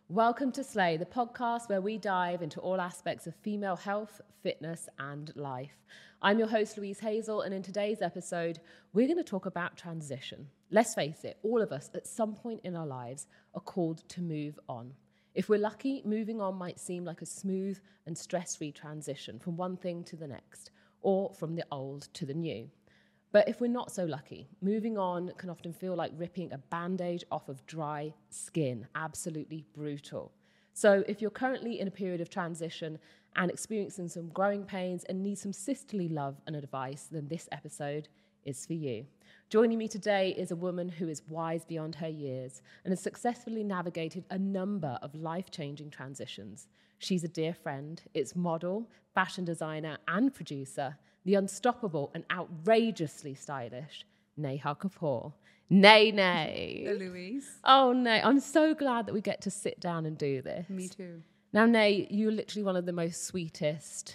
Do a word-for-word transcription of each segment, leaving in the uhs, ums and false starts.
Welcome to Slay, the podcast where we dive into all aspects of female health, fitness, and life. I'm your host, Louise Hazel, and in today's episode, we're going to talk about transition. Let's face it, all of us at some point in our lives are called to move on. If we're lucky, moving on might seem like a smooth and stress-free transition from one thing to the next, or from the old to the new. But if we're not so lucky, moving on can often feel like ripping a bandage off of dry skin, absolutely brutal. So if you're currently in a period of transition and experiencing some growing pains and need some sisterly love and advice, then this episode is for you. Joining me today is a woman who is wise beyond her years and has successfully navigated a number of life-changing transitions. She's a dear friend, it's model, fashion designer and producer, the unstoppable and outrageously stylish Neha Kapoor. Nay, nay. Hello, Louise. Oh, Nay. I'm so glad that we get to sit down and do this. Me too. Now, Nay, you're literally one of the most sweetest,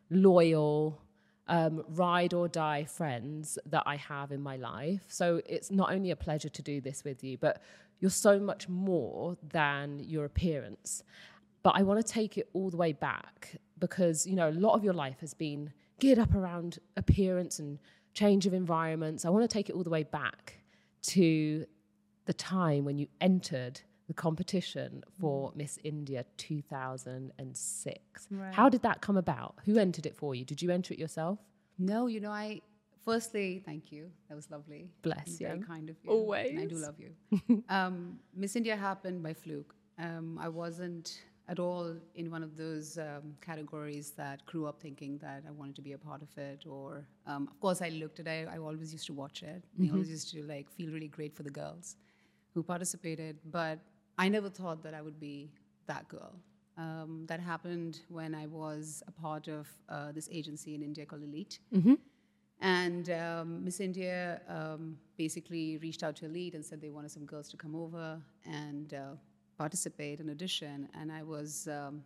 loyal, um, ride or die friends that I have in my life. So it's not only a pleasure to do this with you, but you're so much more than your appearance. But I want to take it all the way back because, you know, a lot of your life has been geared up around appearance and change of environments. I want to take it all the way back to the time when you entered the competition for Miss India two thousand six. Right. How did that come about? Who entered it for you? Did you enter it yourself? No, you know, I, firstly, thank you. That was lovely. Bless you. Very kind of you. Always. And I do love you. um, Miss India happened by fluke. Um, I wasn't at all in one of those um, categories that grew up thinking that I wanted to be a part of it. Or, um, of course, I looked at it. I always used to watch it. Mm-hmm. I always used to like feel really great for the girls who participated. But I never thought that I would be that girl. Um, that happened when I was a part of uh, this agency in India called Elite. Mm-hmm. And um, Miss India um, basically reached out to Elite and said they wanted some girls to come over and uh, participate and audition, and I was, um,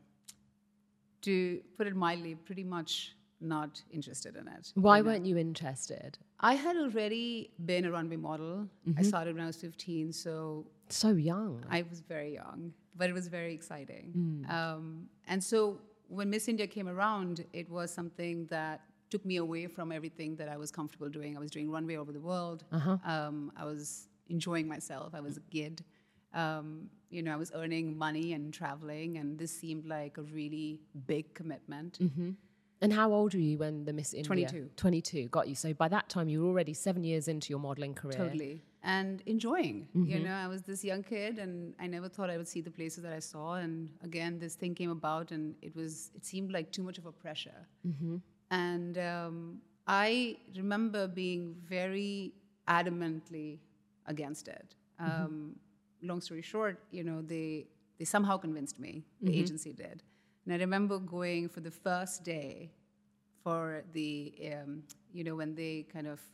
to put it mildly, pretty much not interested in it. Why you know? weren't you interested? I had already been a runway model. Mm-hmm. I started when I was fifteen, so So young. I was very young, but it was very exciting. Mm. Um, and so when Miss India came around, it was something that took me away from everything that I was comfortable doing. I was doing runway over the world. Uh-huh. Um, I was enjoying myself. I was a kid. Um, you know, I was earning money and traveling, and this seemed like a really big commitment. Mm-hmm. And how old were you when the Miss India? twenty-two. twenty-two, got you. So by that time, you were already seven years into your modeling career. Totally. And enjoying. Mm-hmm. You know, I was this young kid, and I never thought I would see the places that I saw. And again, this thing came about, and it was, it seemed like too much of a pressure. Mm-hmm. And um, I remember being very adamantly against it. Um, mm-hmm. Long story short, you know, they they somehow convinced me. The mm-hmm. agency did, and I remember going for the first day for the, um, you know, when they kind of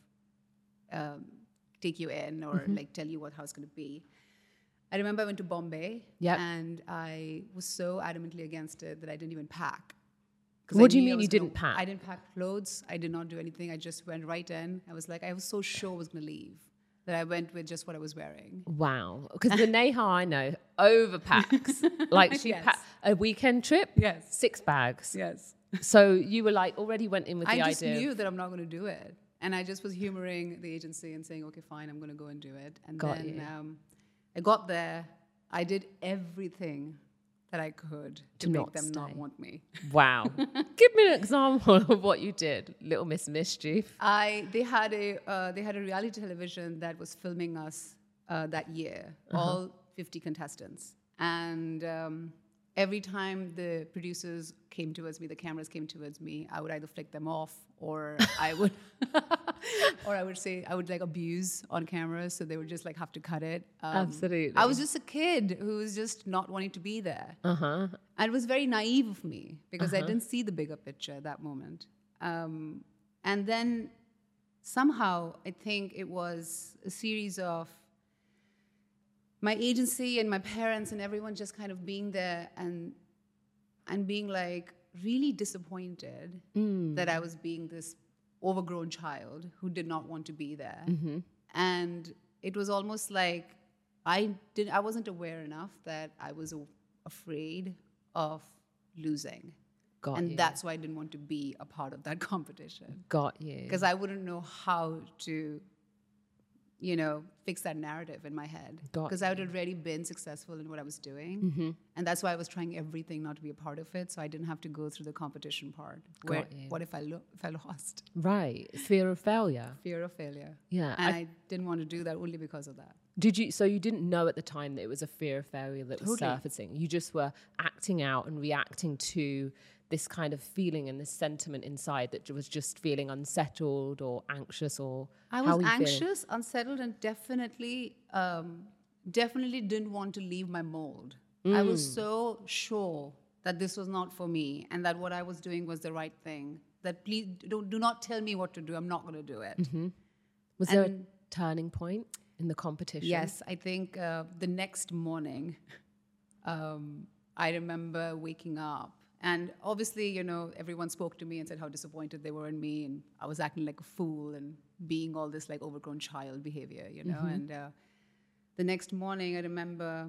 um, take you in or mm-hmm. like tell you what how it's going to be. I remember I went to Bombay, yep. and I was so adamantly against it that I didn't even pack. What I do you mean you you didn't pack? I didn't pack clothes. I did not do anything. I just went right in. I was like, I was so sure I was going to leave that I went with just what I was wearing. Wow. Because the Neha I know overpacks. Like she yes. packed a weekend trip, yes. six bags. Yes. So you were like, already went in with the idea. I just knew that I'm not going to do it. And I just was humoring the agency and saying, okay, fine, I'm going to go and do it. And got then you. Um, I got there. I did everything that I could to, to make not them stay. not want me. Wow. Give me an example of what you did, Little Miss Mischief. I they had a uh, they had a reality television that was filming us uh, that year, uh-huh. all fifty contestants, and um, every time the producers came towards me, the cameras came towards me, I would either flick them off or I would, or I would say I would like abuse on camera, so they would just like have to cut it. Um, Absolutely. I was just a kid who was just not wanting to be there. Uh-huh. And it was very naive of me because uh-huh. I didn't see the bigger picture at that moment. Um, and then somehow I think it was a series of my agency and my parents and everyone just kind of being there and and being like really disappointed mm. that I was being this overgrown child who did not want to be there. Mm-hmm. And it was almost like I didn't I wasn't aware enough that I was a, afraid of losing. Got and you. that's why I didn't want to be a part of that competition. Got you. Because I wouldn't know how to, you know, fix that narrative in my head. Got Because I had already been successful in what I was doing. Mm-hmm. And that's why I was trying everything not to be a part of it. So I didn't have to go through the competition part. Where, Got you. what if I, lo- if I lost? Right. Fear of failure. Fear of failure. Yeah. And I- I, didn't want to do that only because of that. Did you, so you didn't know at the time that it was a fear of failure that was Totally. surfacing. You just were acting out and reacting to this kind of feeling and this sentiment inside that was just feeling unsettled or anxious or I how was were you feeling? anxious, unsettled, and definitely, um, definitely didn't want to leave my mold. I was Mm. so sure that this was not for me and that what I was doing was the right thing. That please don't, do not tell me what to do. I'm not going to do it. Mm-hmm. Was there a And- turning point in the competition? Yes, I think uh, the next morning, um, I remember waking up. And obviously, you know, everyone spoke to me and said how disappointed they were in me. And I was acting like a fool and being all this like overgrown child behavior, you know. Mm-hmm. And uh, the next morning, I remember,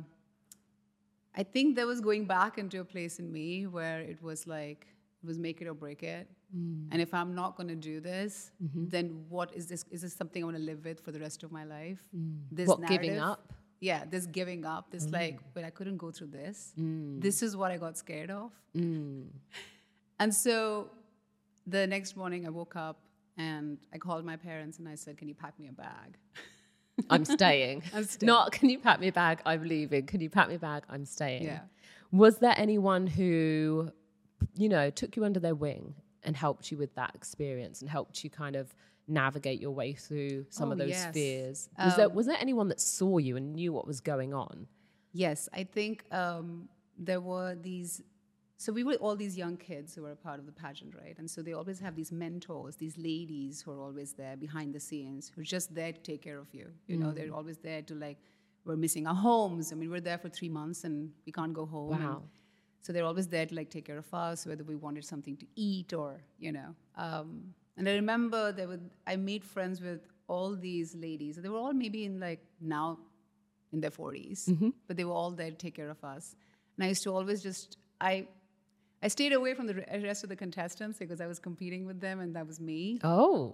I think there was going back into a place in me where it was like, it was make it or break it. Mm. And if I'm not going to do this, Mm-hmm. then what is this? Is this something I want to live with for the rest of my life? This What, giving narrative- up? Yeah, this giving up, this like, but I couldn't go through this. This is what I got scared of. Mm. And so the next morning I woke up and I called my parents and I said, can you pack me a bag? I'm staying. I'm staying. Not, can you pack me a bag? I'm leaving. Can you pack me a bag? I'm staying. Yeah. Was there anyone who, you know, took you under their wing and helped you with that experience and helped you kind of navigate your way through some Oh, of those yes. fears? Was, there, Um, was there anyone that saw you and knew what was going on? Yes, I think um, there were these, so we were all these young kids who were a part of the pageant, right? And so they always have these mentors, these ladies who are always there behind the scenes, who are just there to take care of you. You know, they're always there to like, we're missing our homes. I mean, we're there for three months and we can't go home. and Wow. so they're always there to like take care of us, whether we wanted something to eat or, you know. Um, and I remember there were, I made friends with all these ladies. They were all maybe in like now in their forties, but they were all there to take care of us. And I used to always just, I, I stayed away from the re- rest of the contestants because I was competing with them and that was me. Oh,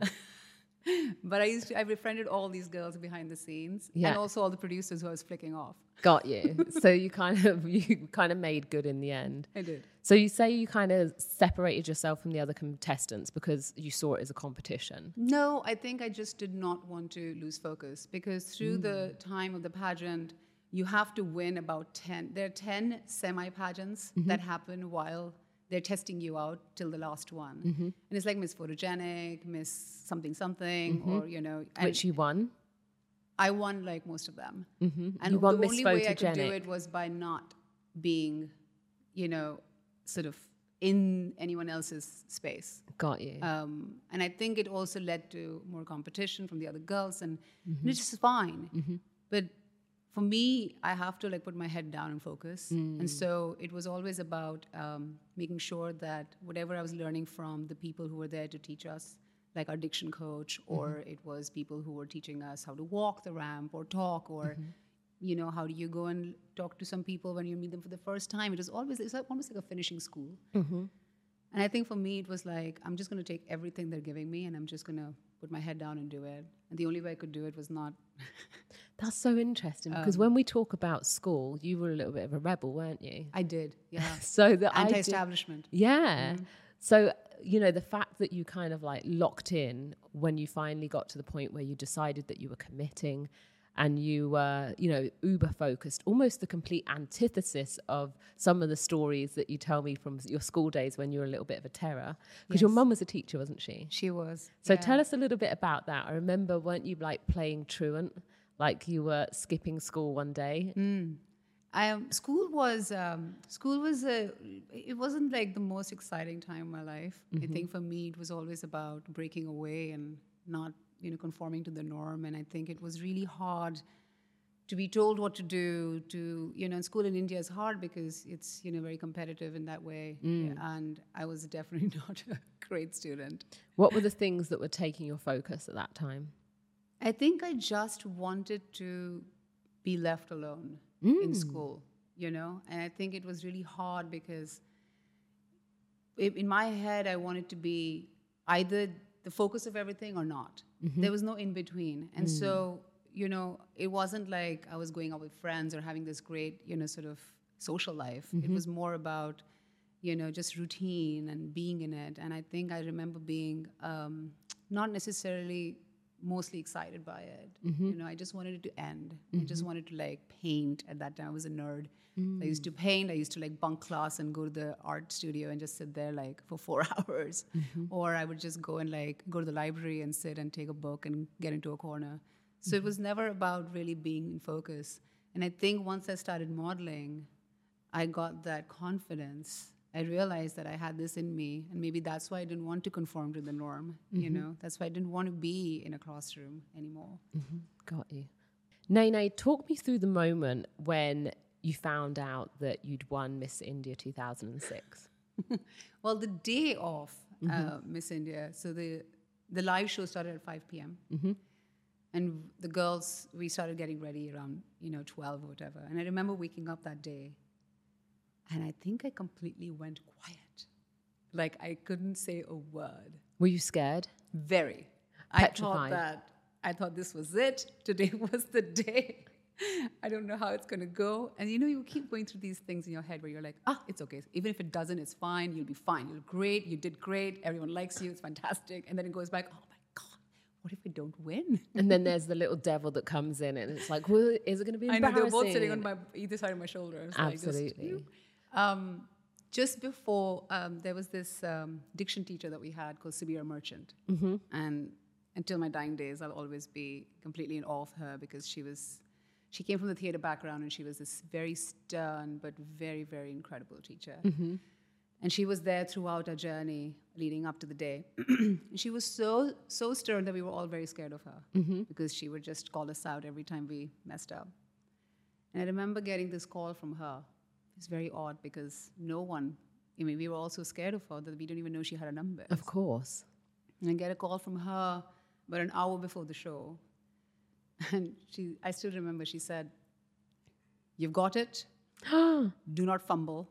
But I used to, I befriended all these girls behind the scenes Yeah. and also all the producers who I was flicking off. got you. So you kind of, you kind of made good in the end. I did. So you say you kind of separated yourself from the other contestants because you saw it as a competition. No, I think I just did not want to lose focus because through the time of the pageant, you have to win about ten. There are ten semi-pageants that happen while they're testing you out till the last one. And it's like Miss Photogenic, Miss something something, or, you know. and Which you won. I won like most of them. Mm-hmm. And You won the Miss only way I could do Photogenic. it was by not being, you know, sort of in anyone else's space. Got you. Um, and I think it also led to more competition from the other girls, and, Mm-hmm. and it's just fine. But for me, I have to like put my head down and focus. Mm. And so it was always about um, making sure that whatever I was learning from the people who were there to teach us, like our diction coach, or Mm-hmm. it was people who were teaching us how to walk the ramp or talk, or Mm-hmm. you know, how do you go and talk to some people when you meet them for the first time? It was always, it's like almost like a finishing school. Mm-hmm. And I think for me, it was like, I'm just going to take everything they're giving me and I'm just going to put my head down and do it. And the only way I could do it was not. That's so interesting because when we talk about school, you were a little bit of a rebel, weren't you? I did, yeah. So the idea, Anti-establishment. yeah. So you know the fact that you kind of like locked in when you finally got to the point where you decided that you were committing, and you were, you know, uber focused, almost the complete antithesis of some of the stories that you tell me from your school days when you were a little bit of a terror. Because your Yes. mum was a teacher, wasn't she? She was. So yeah. tell us a little bit about that. I remember, weren't you like playing truant, like you were skipping school one day? Mm. I, um, school was um, school was a. It wasn't like the most exciting time in my life. I think for me, it was always about breaking away and not, you know, conforming to the norm. And I think it was really hard to be told what to do. To, you know, and school in India is hard because it's, you know, very competitive in that way. And I was definitely not a great student. What were the things that were taking your focus at that time? I think I just wanted to be left alone Mm. in school. you know? And I think it was really hard because i- in my head, I wanted to be either the focus of everything or not. Mm-hmm. There was no in between. And Mm. so, you know, it wasn't like I was going out with friends or having this great, you know, sort of social life. Mm-hmm. It was more about, you know, just routine and being in it. And I think I remember being um, not necessarily mostly excited by it. Mm-hmm. You know, I just wanted it to end. I just wanted to like paint. At that time, I was a nerd. Mm. I used to paint. I used to like bunk class and go to the art studio and just sit there like for four hours. Mm-hmm. Or I would just go and like go to the library and sit and take a book and get into a corner. So it was never about really being in focus. And I think once I started modeling, I got that confidence. I realized that I had this in me, and maybe that's why I didn't want to conform to the norm. You know, that's why I didn't want to be in a classroom anymore. Mm-hmm. Got you. Nene, talk me through the moment when you found out that you'd won Miss India two thousand six. Well, the day of uh, Miss India, so the the live show started at five p.m. Mm-hmm. And the girls, we started getting ready around, you know, twelve or whatever. And I remember waking up that day, and I think I completely went quiet. Like, I couldn't say a word. Were you scared? Very. Petrified. I thought that, I thought this was it. Today was the day. I don't know how it's going to go. And, you know, you keep going through these things in your head where you're like, ah, it's okay. Even if it doesn't, it's fine. You'll be fine. You're great. You did great. Everyone likes you. It's fantastic. And then it goes back, oh, my God, what if we don't win? And then there's the little devil that comes in and it's like, well, is it going to be I know, embarrassing? they're both sitting on my either side of my shoulder. It's like just, Absolutely. you know. um, just before, um, there was this um, diction teacher that we had called Sabira Merchant. Mm-hmm. And until my dying days, I'll always be completely in awe of her because she was, she came from the theater background and she was this very stern but very, very incredible teacher. Mm-hmm. And she was there throughout our journey leading up to the day. And she was so, so stern that we were all very scared of her Mm-hmm. because she would just call us out every time we messed up. And I remember getting this call from her. It's very odd because no one, I mean, we were all so scared of her that we didn't even know she had a number. Of course. And I get a call from her about an hour before the show. And she, I still remember she said, "You've got it. Do not fumble.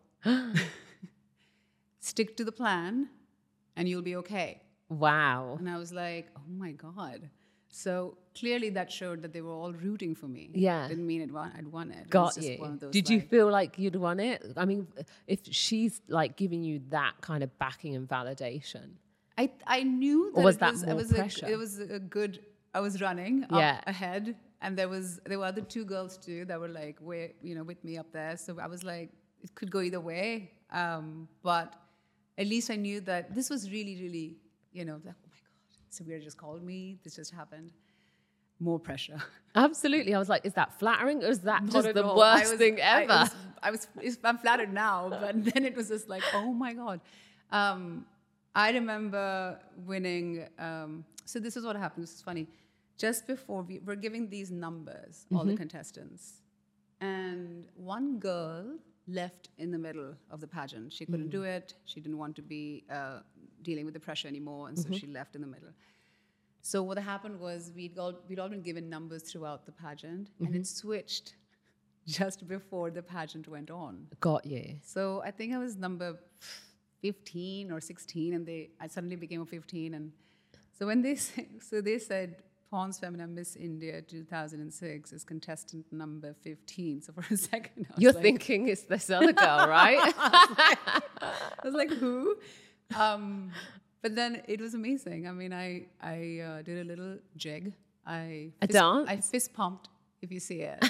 Stick to the plan and you'll be okay." Wow. And I was like, oh my God. So clearly that showed that they were all rooting for me. Yeah. Didn't mean it won, I'd won it. It was Got just you. one of those, Did you like- feel like you'd won it? I mean, if she's like giving you that kind of backing and validation. I I knew that Or was it that was, more it was pressure? A, it was a good. I was running up Yeah. ahead, and there was there were other two girls too that were like way you know with me up there. So I was like, it could go either way. Um, but at least I knew that this was really really you know like, oh my God, Sabira just called me. This just happened. More pressure. Absolutely. I was like, is that flattering or is that Not just at the all. I worst was- thing I ever? was, I was, it's- I'm flattered now, but then it was just like, oh my God. Um, I remember winning. Um, so this is what happened. This is funny. Just before we were giving these numbers, all the contestants, and one girl left in the middle of the pageant. She couldn't do it. She didn't want to be uh, dealing with the pressure anymore, and so she left in the middle. So what happened was we'd all, we'd all been given numbers throughout the pageant, and it switched just before the pageant went on. Got you. So I think I was number fifteen or sixteen, and they I suddenly became a fifteen. And so when they say, so they said Pons Femina Miss India two thousand six is contestant number fifteen. So for a second, I was You're like, thinking it's this other girl, right? I was like, who? Um, but then it was amazing. I mean, I I uh, did a little jig. I A fist, dance? I fist pumped, if you see it.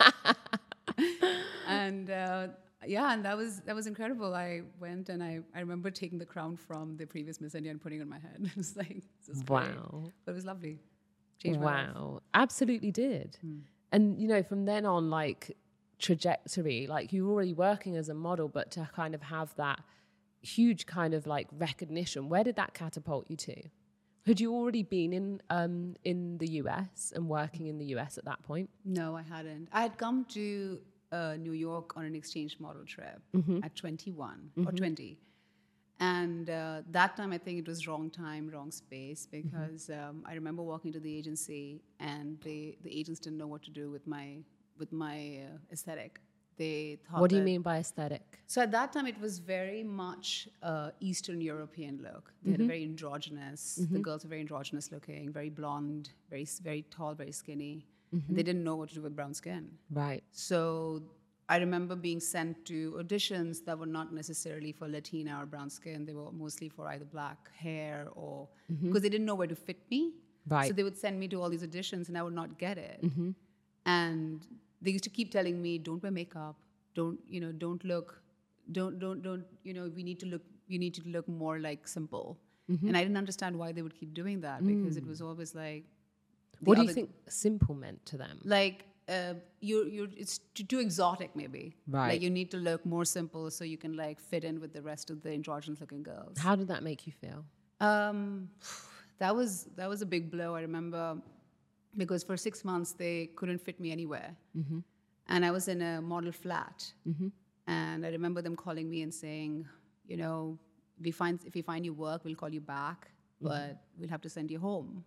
and uh, yeah, and that was that was incredible. I went and I, I remember taking the crown from the previous Miss India and putting it on my head. It was like, this is great. Wow. But it was lovely. Changed my life. Wow. Absolutely did. And, you know, from then on, like, trajectory, like, you were already working as a model, but to kind of have that huge kind of, like, recognition, where did that catapult you to? Had you already been in um, in the U S and working in the U S at that point? No, I hadn't. I had come to uh, New York on an exchange model trip at twenty-one or twenty. And uh, that time, I think it was wrong time, wrong space, because um, I remember walking to the agency, and they, the agents didn't know what to do with my with my uh, aesthetic. They thought What do you that- mean by aesthetic? So at that time, it was very much uh, Eastern European look. They had a very androgynous. The girls were very androgynous looking, very blonde, very very tall, very skinny. And they didn't know what to do with brown skin. Right. So I remember being sent to auditions that were not necessarily for Latina or brown skin. They were mostly for either black hair or because they didn't know where to fit me. Right. So they would send me to all these auditions, and I would not get it. And they used to keep telling me, "Don't wear makeup. Don't you know? Don't look. Don't don't don't. You know, we need to look. You need to look more like simple." And I didn't understand why they would keep doing that because it was always like. the What do you other- think simple meant to them? Like uh, you you it's too, too exotic maybe. Right. Like you need to look more simple so you can like fit in with the rest of the androgynous looking girls. How did that make you feel? Um, that was that was a big blow. I remember because for six months they couldn't fit me anywhere, Mm-hmm. and I was in a model flat. And I remember them calling me and saying, you know, if we find if we find you work, we'll call you back, but we'll have to send you home.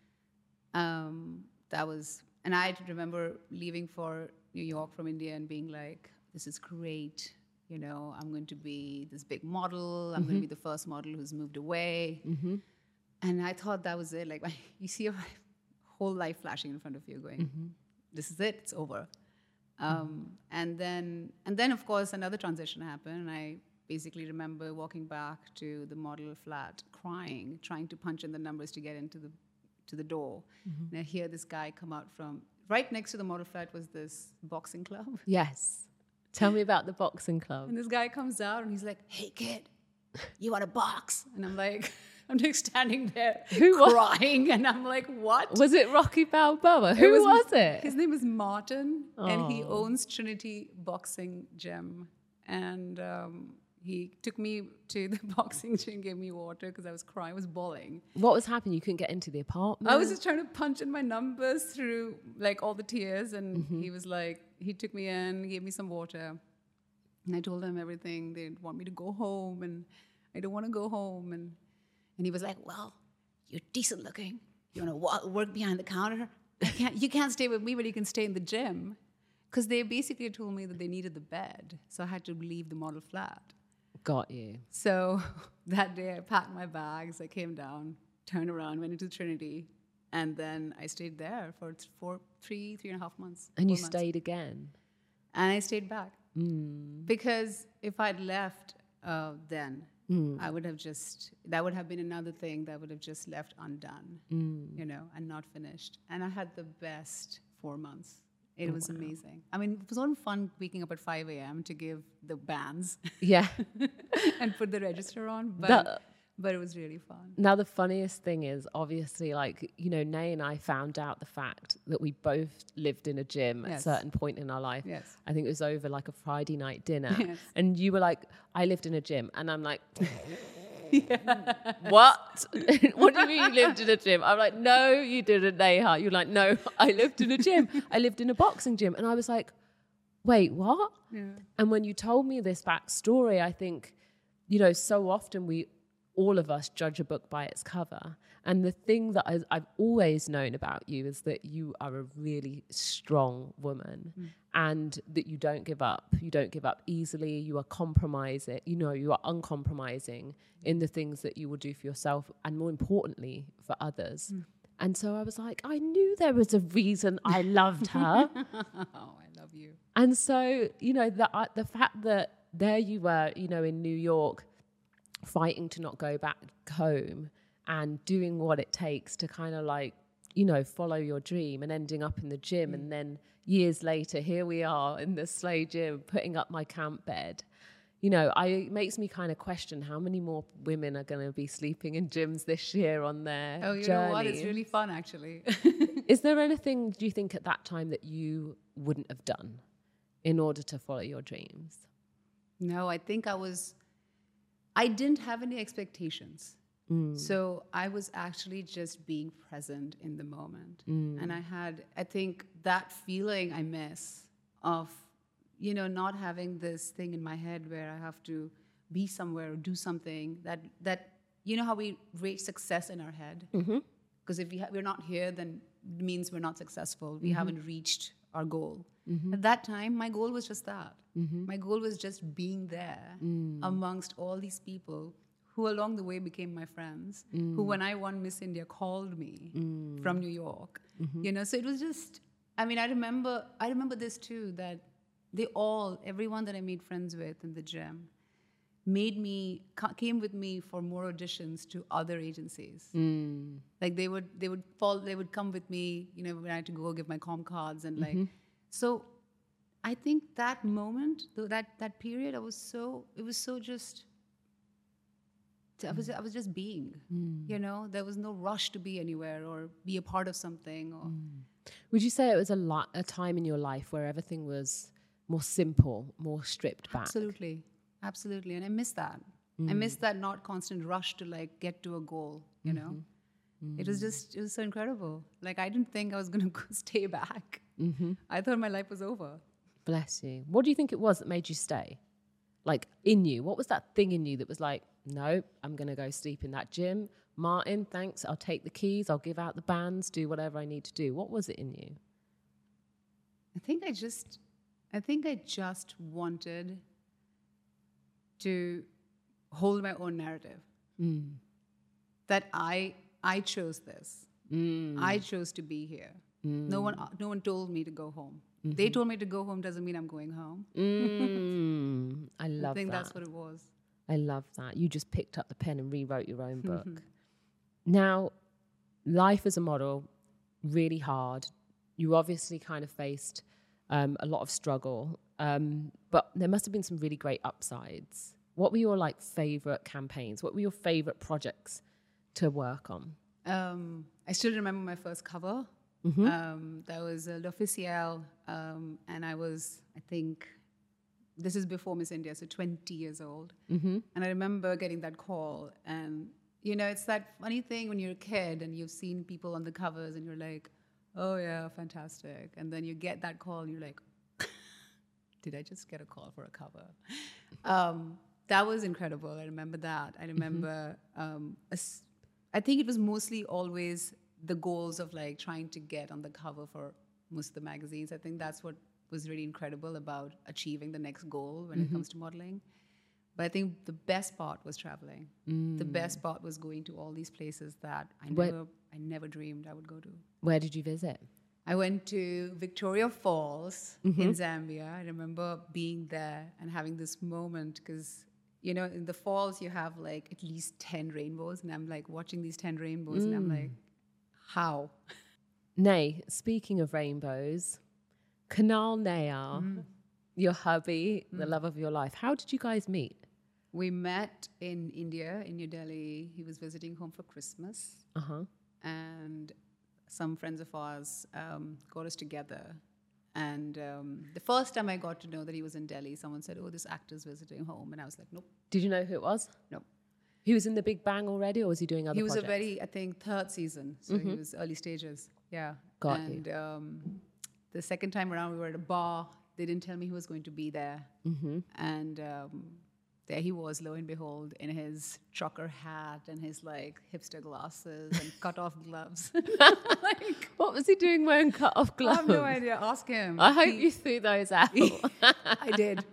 Um, that was, and I remember leaving for New York from India and being like, this is great. You know, I'm going to be this big model. I'm going to be the first model who's moved away. And I thought that was it. Like, you see your whole life flashing in front of you going, this is it, it's over. Um, and then, and then, of course, another transition happened. And I basically remember walking back to the model flat, crying, trying to punch in the numbers to get into the to the door. And I hear this guy come out from right next to the model flat was this boxing club. Yes. Tell me about the boxing club. And this guy comes out and he's like, "Hey kid, you want to box?" And I'm like, I'm just standing there Who was- crying, and I'm like, "What?" Was it Rocky Balboa? Who was, it? His name is Martin, and he Oh. owns Trinity Boxing Gym. And um, he took me to the boxing gym, gave me water because I was crying, I was bawling. What was happening? You couldn't get into the apartment? I was just trying to punch in my numbers through like all the tears, and Mm-hmm. he was like, he took me in, gave me some water, and I told him everything. They want me to go home, and I don't want to go home, and and he was like, "Well, you're decent looking. You want to wa- work behind the counter? You can't, you can't stay with me, but you can stay in the gym." Because they basically told me that they needed the bed, so I had to leave the model flat. Got you. So that day I packed my bags, I came down, turned around, went into Trinity, and then I stayed there for th- four, three, three and a half months. And you four months. stayed again? And I stayed back. Mm. Because if I'd left uh, then, I would have just, that would have been another thing that would have just left undone, Mm. you know, and not finished. And I had the best four months. It was amazing. I mean, it was all fun waking up at five a.m. to give the bands Yeah. and put the register on, but That- but it was really fun. Now, the funniest thing is, obviously, like, you know, Nay and I found out the fact that we both lived in a gym at a Yes. certain point in our life. Yes. I think it was over like a Friday night dinner. Yes. And you were like, I lived in a gym. And I'm like, what? What do you mean you lived in a gym? I'm like, no, you didn't, Neha. You're like, no, I lived in a gym. I lived in a boxing gym. And I was like, wait, what? Yeah. And when you told me this backstory, I think, you know, so often we, all of us judge a book by its cover. And the thing that I, I've always known about you is that you are a really strong woman mm. and that you don't give up. You don't give up easily. You are compromising, you know, you are uncompromising in the things that you will do for yourself and more importantly for others. Mm. And so I was like, I knew there was a reason I loved her. Oh, I love you. And so, you know, the, uh, the fact that there you were, you know, in New York, fighting to not go back home and doing what it takes to kind of like, you know, follow your dream and ending up in the gym. Mm. And then years later, here we are in the Slay gym, putting up my camp bed. You know, I, it makes me kind of question how many more women are going to be sleeping in gyms this year on their Oh, you journey. know what? It's really fun, actually. Is there anything, do you think, at that time that you wouldn't have done in order to follow your dreams? No, I think I was... I didn't have any expectations. Mm. So I was actually just being present in the moment. Mm. And I had, I think, that feeling I miss of, you know, not having this thing in my head where I have to be somewhere or do something that, that you know how we rate success in our head? Because mm-hmm. if we ha- we're not here, then it means we're not successful. We mm-hmm. haven't reached our goal. Mm-hmm. At that time, my goal was just that. Mm-hmm. My goal was just being there Mm. amongst all these people who along the way became my friends, Mm. who when I won Miss India called me Mm. from New York. Mm-hmm. You know, so it was just, I mean, I remember, I remember this too, that they all, everyone that I made friends with in the gym, made me, ca- came with me for more auditions to other agencies. Mm. Like they would, they would fall, they would come with me, you know, when I had to go give my comm cards and like, Mm-hmm. so I think that moment, though that, that period, I was so, it was so just, I was, I was just being, Mm. you know, there was no rush to be anywhere or be a part of something or. Mm. Would you say it was a, li- a time in your life where everything was more simple, more stripped back? Absolutely. Absolutely. And I miss that. Mm. I miss that not constant rush to like get to a goal, you know? Mm. It was just, it was so incredible. Like I didn't think I was going to stay back. Mm-hmm. I thought my life was over. Bless you. What do you think it was that made you stay? Like in you, what was that thing in you that was like, no, I'm going to go sleep in that gym. Martin, thanks. I'll take the keys. I'll give out the bands, do whatever I need to do. What was it in you? I think I just, I think I just wanted to hold my own narrative. Mm. That I, I chose this. Mm. I chose to be here. Mm. No one, no one told me to go home. Mm-hmm. They told me to go home doesn't mean I'm going home. Mm. I love I think that. that's what it was. I love that. You just picked up the pen and rewrote your own book. Now, life as a model, really hard. You obviously kind of faced um, a lot of struggle, um, but there must have been some really great upsides. What were your like favorite campaigns? What were your favorite projects to work on? Um, I still remember my first cover. Mm-hmm. Um, that was uh, L'Officiel, um, and I was, I think, this is before Miss India, so twenty years old. Mm-hmm. And I remember getting that call, and you know, it's that funny thing when you're a kid and you've seen people on the covers, and you're like, "Oh yeah, fantastic!" And then you get that call, and you're like, "Did I just get a call for a cover?" Um, that was incredible. I remember that. I remember. Mm-hmm. um, a, I think it was mostly always the goals of like trying to get on the cover for most of the magazines. I think that's what was really incredible about achieving the next goal when mm-hmm. it comes to modeling. But I think the best part was traveling. Mm. The best part was going to all these places that I Where, never, I never dreamed I would go to. Where did you visit? I went to Victoria Falls mm-hmm. in Zambia. I remember being there and having this moment because, you know, in the falls you have like at least ten rainbows, and I'm like watching these ten rainbows, mm. and I'm like, how? Nay, speaking of rainbows, Kunal Nayar, mm. your hubby, mm. the love of your life, how did you guys meet? We met in India, in New Delhi. He was visiting home for Christmas. Uh-huh. And some friends of ours um, got us together. And um, the first time I got to know that he was in Delhi, someone said, oh, this actor's visiting home. And I was like, nope. Did you know who it was? No. He was in The Big Bang already, or was he doing other He was projects? a very, I think, third season. So mm-hmm. he was early stages. Yeah. Got and, you. And um, the second time around, we were at a bar. They didn't tell me he was going to be there. Mm-hmm. And um, there he was, lo and behold, in his trucker hat and his, like, hipster glasses and cut-off gloves. Like, what was he doing wearing cut-off gloves? I have no idea. Ask him. I hope he, you threw those out. I did.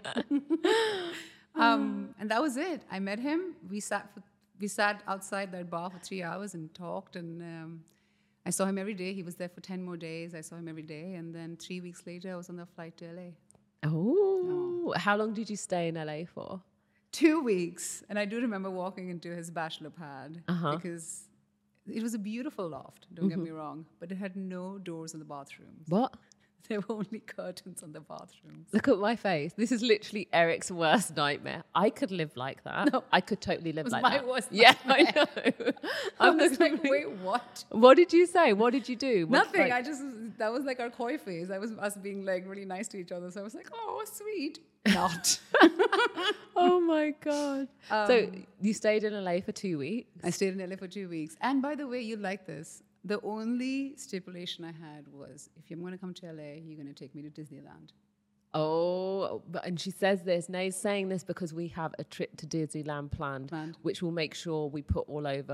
Um, and that was it. I met him. We sat for, we sat outside that bar for three hours and talked. And um, I saw him every day. He was there for ten more days. I saw him every day. And then three weeks later, I was on the flight to L A. Oh, oh. How long did you stay in L A for? Two weeks. And I do remember walking into his bachelor pad uh-huh. because it was a beautiful loft. Don't mm-hmm. get me wrong, but it had no doors in the bathrooms. What? There were only curtains on the bathrooms. Look at my face. This is literally Eric's worst nightmare. I could live like that. No, I could totally live it was like my that. Worst yeah, nightmare. I know. I was like, wait, what? What did you say? What did you do? What, Nothing. like, I just, that was like our coy phase. That was us being like really nice to each other. So I was like, oh, sweet. Not. Oh my God. Um, so you stayed in L A for two weeks? I stayed in L A for two weeks. And by the way, you like this. The only stipulation I had was, if I'm going to come to L A, you're going to take me to Disneyland. Oh, but, and she says this, Nay's saying this because we have a trip to Disneyland planned, planned, which will make sure we put all over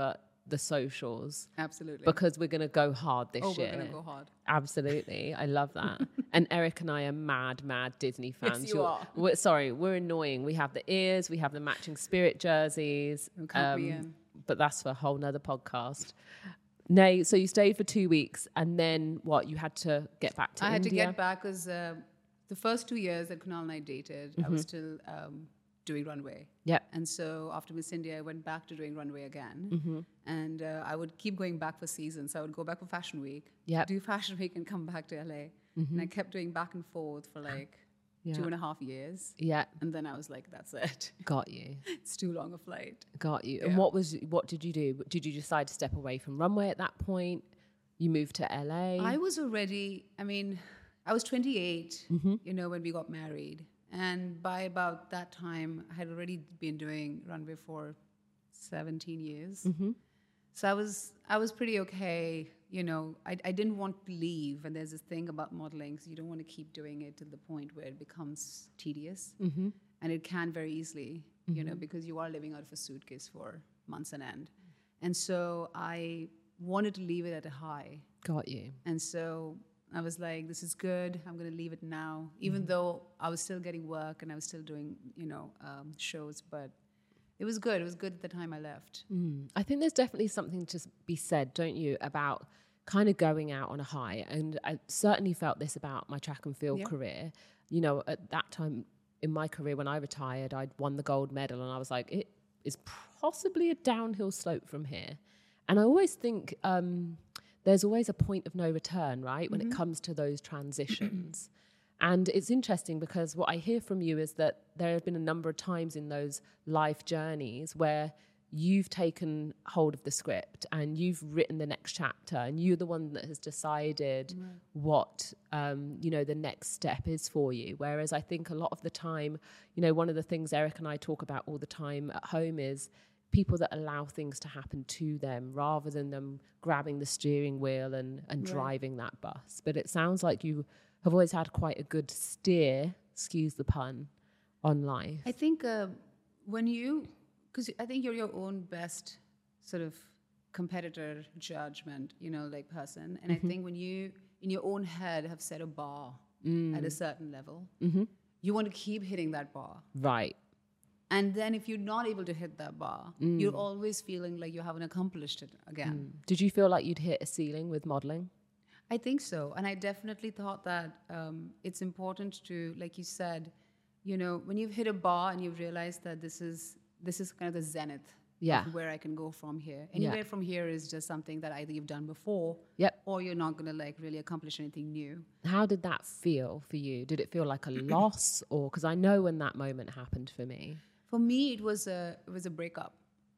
the socials. Absolutely. Because we're going to go hard this oh, year. we're going to go hard. Absolutely. I love that. And Eric and I are mad, mad Disney fans. Yes, you You're, are. We're, sorry, we're annoying. We have the ears, we have the matching Spirit jerseys. Count me in. But that's for a whole nother podcast. Nay, so you stayed for two weeks and then what? You had to get back to I India? had to get back because uh, the first two years that Kunal and I dated, mm-hmm. I was still um, doing runway. Yep. And so after Miss India, I went back to doing runway again. Mm-hmm. And uh, I would keep going back for seasons. So I would go back for Fashion Week, yep. do Fashion Week and come back to L A. Mm-hmm. And I kept doing back and forth for like yeah. two and a half years. Yeah. And then I was like, that's it. Got you. It's too long a flight. Got you. Yeah. And what was what did you do? Did you decide to step away from runway at that point? You moved to L A? I was already, I mean, I was twenty-eight, mm-hmm. you know, when we got married. And by about that time, I had already been doing runway for seventeen years. Mm-hmm. So I was I was pretty okay. You know, I, I didn't want to leave. And there's this thing about modeling, so you don't want to keep doing it to the point where it becomes tedious. Mm-hmm. And it can very easily, mm-hmm. you know, because you are living out of a suitcase for months on end. And so I wanted to leave it at a high. Got you. And so I was like, this is good. I'm going to leave it now. Even mm-hmm. though I was still getting work and I was still doing, you know, um, shows. But it was good. It was good at the time I left. Mm. I think there's definitely something to be said, don't you, about kind of going out on a high. And I certainly felt this about my track and field yeah. career. You know, at that time in my career, when I retired, I'd won the gold medal. And I was like, it is possibly a downhill slope from here. And I always think um, there's always a point of no return, right, when mm-hmm. it comes to those transitions. And it's interesting because what I hear from you is that there have been a number of times in those life journeys where you've taken hold of the script and you've written the next chapter and you're the one that has decided right. what, um, you know, the next step is for you. Whereas I think a lot of the time, you know, one of the things Eric and I talk about all the time at home is people that allow things to happen to them rather than them grabbing the steering wheel and, and right. driving that bus. But it sounds like you have always had quite a good steer, excuse the pun, on life. I think uh, when you, because I think you're your own best sort of competitor judgment, you know, like person. And mm-hmm. I think when you, in your own head, have set a bar mm. at a certain level, mm-hmm. you want to keep hitting that bar. Right. And then if you're not able to hit that bar, mm. you're always feeling like you haven't accomplished it again. Mm. Did you feel like you'd hit a ceiling with modeling? I think so. And I definitely thought that um, it's important to, like you said, you know, when you've hit a bar and you've realized that this is this is kind of the zenith yeah. of where I can go from here. Anywhere yeah. from here is just something that either you've done before yep. or you're not going to like really accomplish anything new. How did that feel for you? Did it feel like a loss? Or, because I know when that moment happened for me. For me, it was a it was a breakup.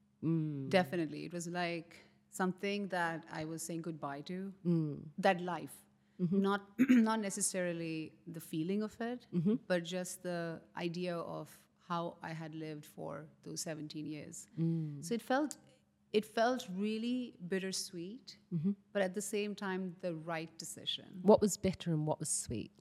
Mm. Definitely. It was like something that I was saying goodbye to, mm. that life. Mm-hmm. Not not necessarily the feeling of it, mm-hmm. but just the idea of how I had lived for those seventeen years. Mm. So it felt it felt really bittersweet, mm-hmm. but at the same time, the right decision. What was bitter and what was sweet?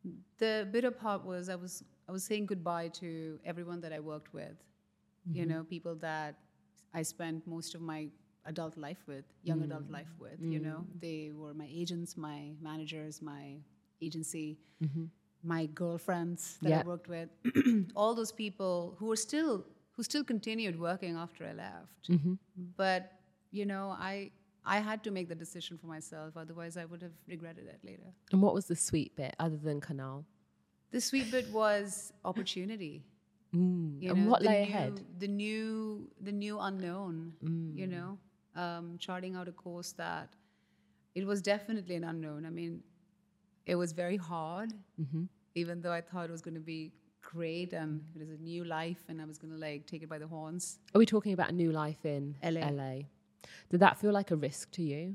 The bitter part was I was I was saying goodbye to everyone that I worked with, mm-hmm. you know, people that I spent most of my adult life with, young mm. adult life with, mm. you know. They were my agents, my managers, my agency, mm-hmm. my girlfriends that yep. I worked with. All those people who were still, who still continued working after I left. Mm-hmm. But, you know, I I had to make the decision for myself, otherwise I would have regretted it later. And what was the sweet bit other than Kunal? The sweet bit was opportunity. Mm. And know, what lay new, ahead? The new, the new unknown, mm. you know. Um, charting out a course that it was definitely an unknown. I mean, it was very hard, mm-hmm. even though I thought it was going to be great and it was a new life and I was going to like take it by the horns. Are we talking about a new life in L A? L A? Did that feel like a risk to you?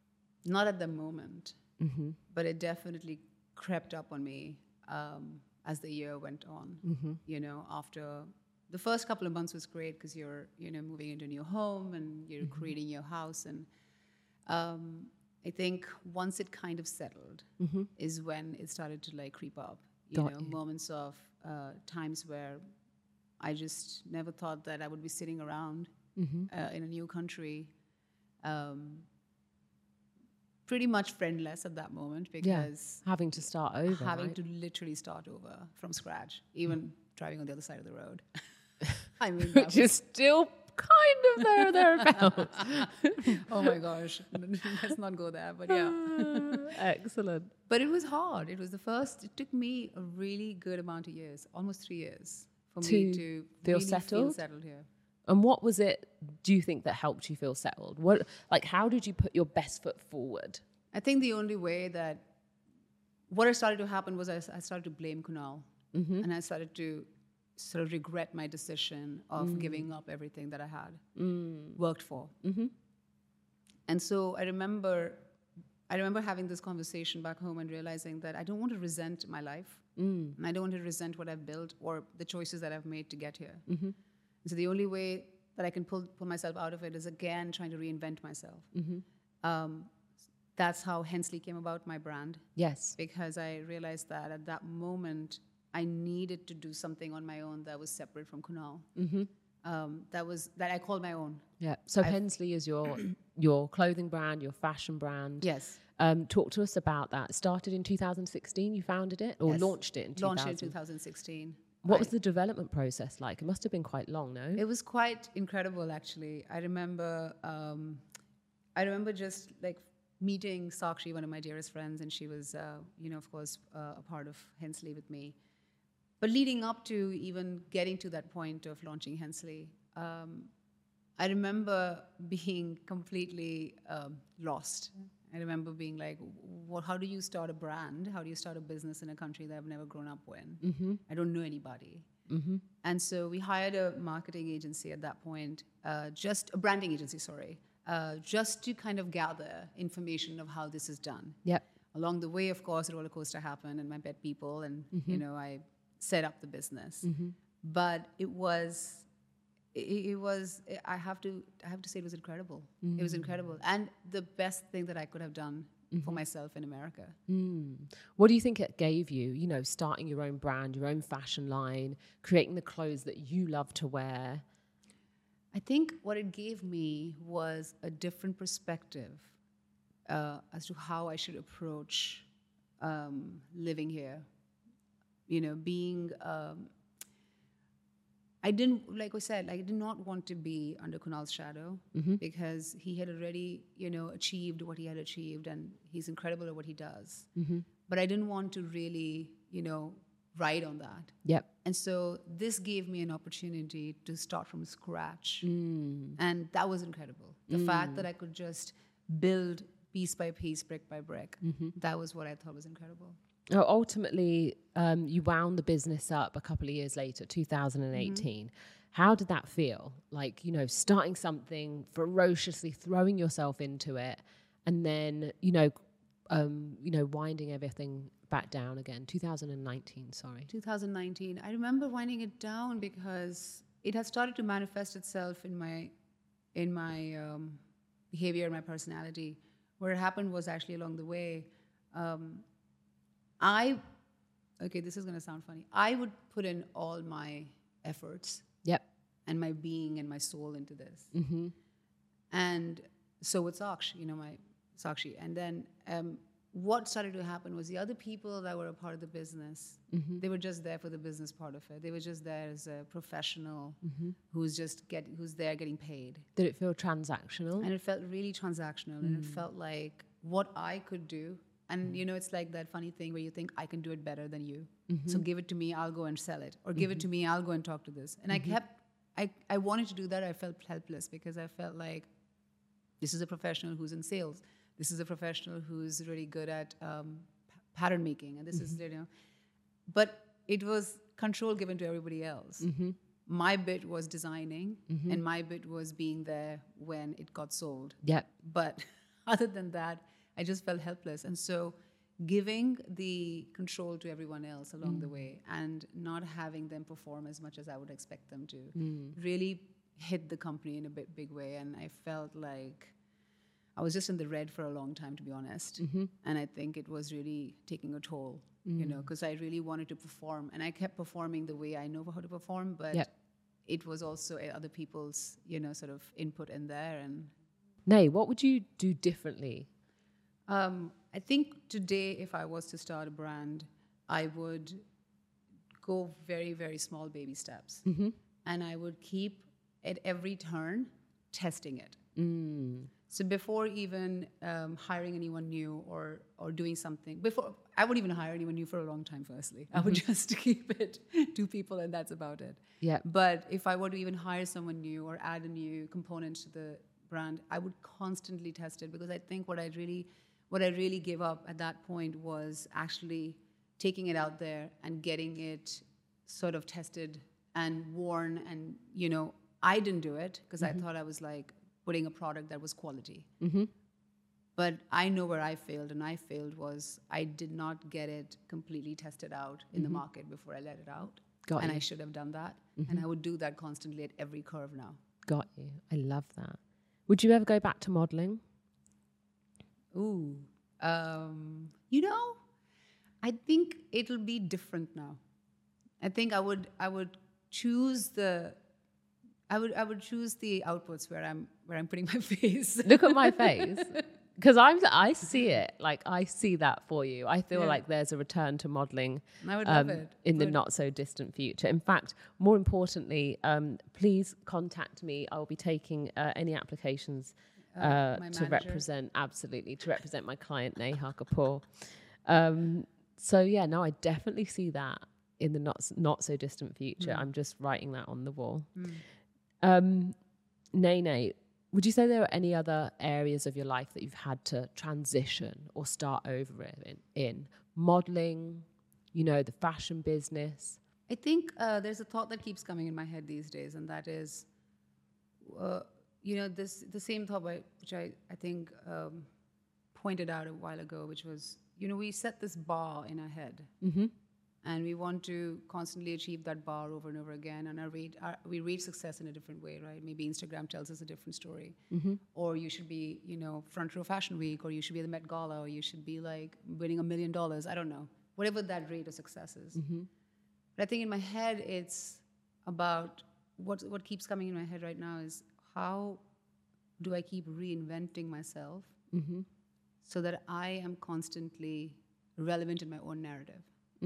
Not at the moment, mm-hmm. but it definitely crept up on me um, as the year went on. Mm-hmm. You know, after the first couple of months was great because you're, you know, moving into a new home and you're mm-hmm. creating your house. And um, I think once it kind of settled mm-hmm. is when it started to like creep up. You Got know, you. moments of uh, times where I just never thought that I would be sitting around mm-hmm. uh, in a new country um, pretty much friendless at that moment Yeah. because Having to start over. having right? to literally start over from scratch, even driving on the other side of the road. I mean, that Which is still kind of there, thereabouts. was- oh my gosh, let's not go there. But yeah, Excellent. but it was hard. It was the first. It took me a really good amount of years, almost three years, for me To to feel really feel settled? settled here. And what was it, do you think, that helped you feel settled? What, like, how did you put your best foot forward? I think the only way that what had started to happen was I, I started to blame Kunal, Mm-hmm. and I started to sort of regret my decision of Mm. giving up everything that I had Mm. worked for. Mm-hmm. And so I remember, I remember having this conversation back home and realizing that I don't want to resent my life, Mm. and I don't want to resent what I've built or the choices that I've made to get here. Mm-hmm. And so the only way that I can pull pull myself out of it is again trying to reinvent myself. Mm-hmm. Um, that's how Hensley came about, my brand, Yes. because I realized that at that moment I needed to do something on my own that was separate from Kunal. Mm-hmm. Um, that was that I called my own. Yeah. So I've- Hensley is your your clothing brand, your fashion brand. Yes, Um, talk to us about that. It started in two thousand sixteen. You founded it or Yes. launched it in two thousand. launched it in two thousand sixteen. What I- was the development process like? It must have been quite long, no? It was quite incredible, actually. I remember, um, I remember just like meeting Sakshi, one of my dearest friends, and she was, uh, you know, of course, uh, a part of Hensley with me. But leading up to even getting to that point of launching Hensley, um, I remember being completely um, lost. I remember being like, "What? How do you start a brand? How do you start a business in a country that I've never grown up in? Mm-hmm. I don't know anybody." Mm-hmm. And so we hired a marketing agency at that point, uh, just a branding agency, sorry, uh, just to kind of gather information of how this is done. Yep. Along the way, of course, a roller coaster happened, and I met people, and you know, I set up the business. Mm-hmm. But it was, it, it was. I have to, I have to say, it was incredible. Mm-hmm. It was incredible, and the best thing that I could have done Mm-hmm. for myself in America. Mm. What do you think it gave you, you know, starting your own brand, your own fashion line, creating the clothes that you love to wear? I think what it gave me was a different perspective uh, as to how I should approach um, living here. You know, being, um, I didn't, like I said, I did not want to be under Kunal's shadow Mm-hmm. because he had already, you know, achieved what he had achieved, and he's incredible at what he does. Mm-hmm. But I didn't want to really, you know, ride on that. Yep. And so this gave me an opportunity to start from scratch. Mm. And that was incredible. The fact that I could just build piece by piece, brick by brick, Mm-hmm. that was what I thought was incredible. Oh, ultimately, um, you wound the business up a couple of years later, two thousand eighteen. Mm-hmm. How did that feel? Like, you know, starting something ferociously, throwing yourself into it, and then, you know, um, you know, winding everything back down again. two thousand nineteen, sorry. two thousand nineteen, I remember winding it down because it had started to manifest itself in my, in my um, behavior, my personality. What had happened was actually along the way, um, I, okay, this is going to sound funny. I would put in all my efforts Yep. and my being and my soul into this. Mm-hmm. And so with Sakshi, you know, my Sakshi. And then um, what started to happen was the other people that were a part of the business, Mm-hmm. they were just there for the business part of it. They were just there as a professional Mm-hmm. who's just get who's there getting paid. Did it feel transactional? And it felt really transactional, and it felt like what I could do. And you know, it's like that funny thing where you think I can do it better than you. So give it to me, I'll go and sell it. Or give it to me, I'll go and talk to this. And I kept, I, I wanted to do that. I felt helpless because I felt like this is a professional who's in sales. This is a professional who's really good at um, p- pattern making. And this is, you know, but it was control given to everybody else. Mm-hmm. My bit was designing, and my bit was being there when it got sold. Yep. But other than that, I just felt helpless. And so giving the control to everyone else along the way and not having them perform as much as I would expect them to really hit the company in a bit big way. And I felt like I was just in the red for a long time, to be honest. Mm-hmm. And I think it was really taking a toll, you know, because I really wanted to perform. And I kept performing the way I know how to perform, but Yep. it was also other people's, you know, sort of input in there. And Nay, what would you do differently? Um, I think today, if I was to start a brand, I would go very, very small baby steps. Mm-hmm. And I would keep at every turn testing it. Mm. So before even um, hiring anyone new or or doing something, before I wouldn't even hire anyone new for a long time. Firstly, mm-hmm. I would just keep it two people, and that's about it. Yeah. But if I were to even hire someone new or add a new component to the brand, I would constantly test it, because I think what I really what I really gave up at that point was actually taking it out there and getting it sort of tested and worn. And you know, I didn't do it because mm-hmm. I thought I was like putting a product that was quality. Mm-hmm. But I know where I failed, and I failed was I did not get it completely tested out in mm-hmm. the market before I let it out. Got and you. I should have done that. Mm-hmm. And I would do that constantly at every curve now. Got you. I love that. Would you ever go back to modeling? Ooh. Um, you know, I think it'll be different now. I think I would I would choose the I would I would choose the outputs where I'm where I'm putting my face. Look at my face. Because I'm I see it. Like I see that for you. I feel Yeah. like there's a return to modeling I would um, love it. in the Would- not so distant future. In fact, more importantly, um, please contact me. I will be taking uh, any applications uh, Uh, my to manager. represent absolutely to represent my client Neha Kapoor. Um, so yeah, no, I definitely see that in the not s- not so distant future. Mm. I'm just writing that on the wall. Mm. Um, Nene, would you say there are any other areas of your life that you've had to transition or start over in? in? Modeling, you know, the fashion business. I think uh, there's a thought that keeps coming in my head these days, and that is, uh, you know, this the same thought by, which I, I think um, pointed out a while ago, which was, you know, we set this bar in our head, Mm-hmm. and we want to constantly achieve that bar over and over again, and our rate, our, we read success in a different way, right? Maybe Instagram tells us a different story. Mm-hmm. Or you should be, you know, front row fashion week, or you should be at the Met Gala, or you should be like winning a million dollars. I don't know, whatever that rate of success is. Mm-hmm. But I think in my head, it's about what what keeps coming in my head right now is how do I keep reinventing myself Mm-hmm. so that I am constantly relevant in my own narrative.